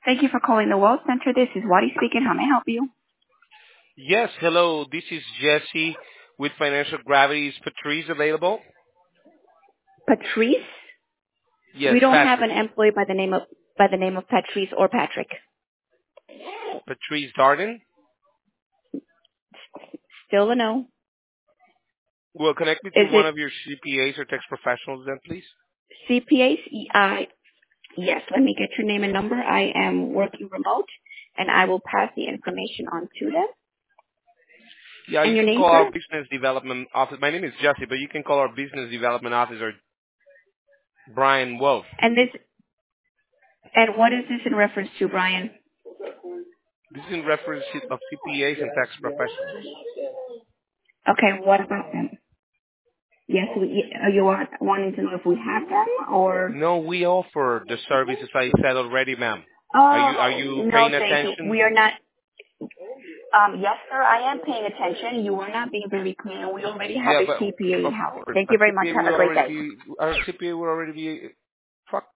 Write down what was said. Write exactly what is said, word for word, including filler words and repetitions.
Thank you for calling the World Center. This is Wadi speaking. How may I help you? Yes, hello. This is Jesse with Financial Gravity. Is Patrice available? Patrice? Yes, We don't have Patrick. an employee by the name of by the name of Patrice or Patrick. Patrice Darden. Still a no. Will connect me to Is one it of your C P As or tax professionals then, please? C P As? Uh, yes. Let me get your name and number. I am working remote, and I will pass the information on to them. Yeah, And you your can name, call our sir? business development office. My name is Jesse, but you can call our business development officer, Brian Wolf. And this and what is this in reference to, Brian? This is in reference of C P As and tax professionals. Okay. What about them? Yes. We, are you want, wanting to know if we have them or? No, we offer the services I said already, ma'am. Are you are Oh you no, paying thank you. attention? We are not. Um, yes, sir, I am paying attention. You are not being very clear. We already have Yeah, a but C P A of in-house. course, Thank a you very much. C P A Have will a great already day. be our C P A will already be fuck